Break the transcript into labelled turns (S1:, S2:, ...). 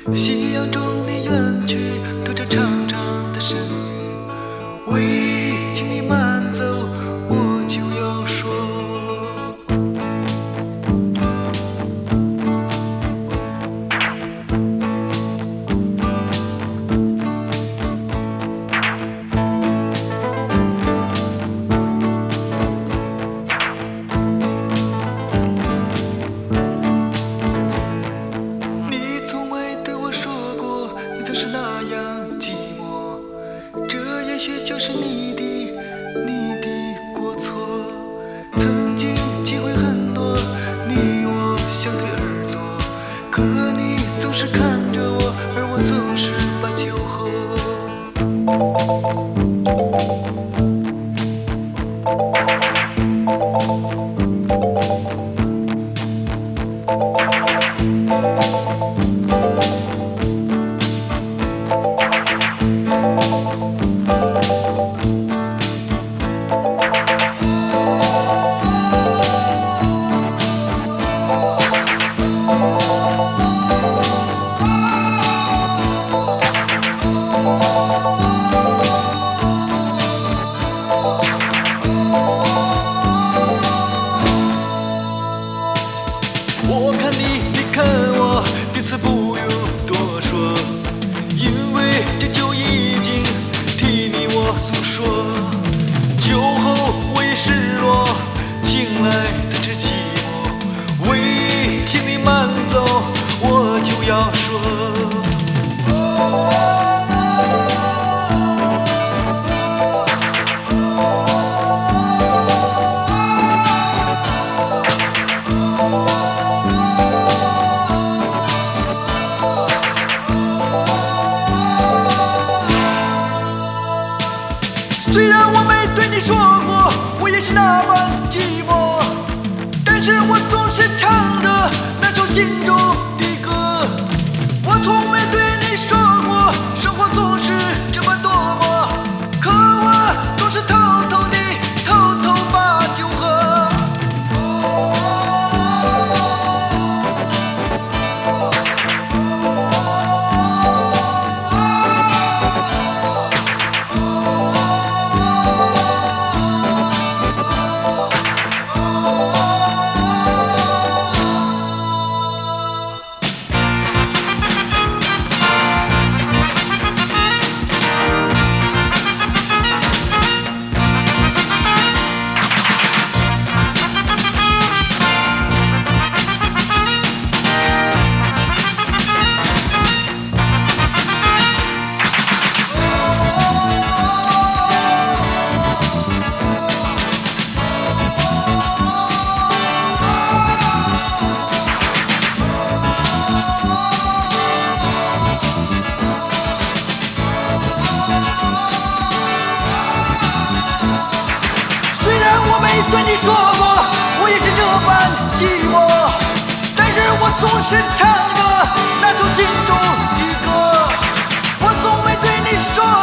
S1: 夕阳中你远去，拖着长长的身影，喂，请你慢走，我就要说。你从未对我说过，你总是那样寂寞，这也许就是你的过错。曾经机会很多，你我相对而坐，可你总是看着我，而我总是把酒喝。我看你，你看我，彼此不用多说，因为这酒已经替你我诉说。酒后我已失落，醒来才知寂寞。喂，请你慢走，我就要说。虽然我没对你说过，我也是那般寂寞，但是我总是唱着那首心中的歌。我从没对你说过，生活总是这么多么，可我总是偷偷把酒喝。对你说过，我也是这般寂寞，但是我总是唱着那首心中的歌。我从没对你说